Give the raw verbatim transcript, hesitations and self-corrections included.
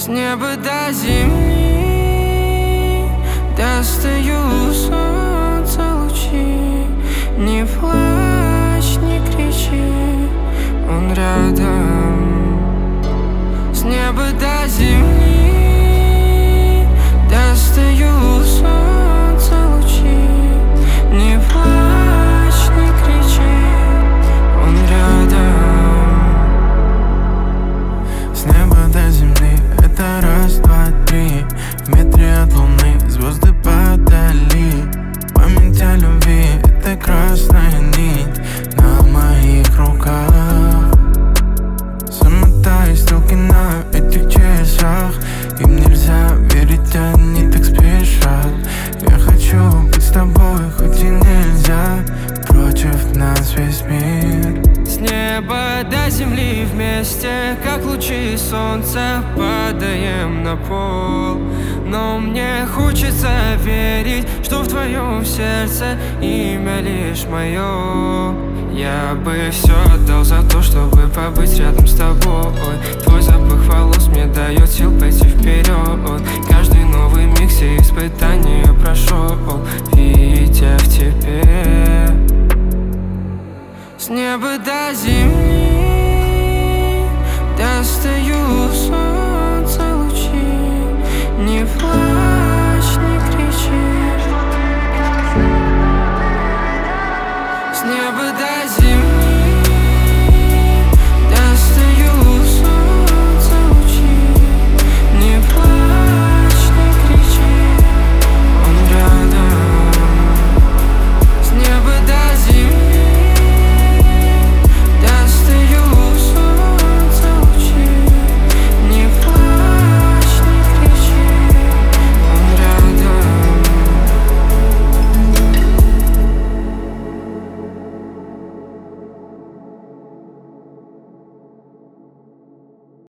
С неба до земли достаю солнца лучи. Не плачь, не кричи, он рядом. С неба до земли достаю солнца лучи. Не плачь, не кричи, он рядом. С неба до земли это раз, два, три. В метре от луны звезды подали. Память о любви — это красная нить на моих руках. Замотай стрелки на этих часах. Им нельзя верить, они так спешат. Я хочу быть с тобой, хоть и нельзя. Против нас весь мир. С неба до земли вместе, как лучи солнца, падаем на пол. Но мне хочется верить, что в твоем сердце имя лишь мое. Я бы все отдал за то, чтобы побыть рядом с тобой. Твой запах волос мне дает сил пойти вперед. Каждый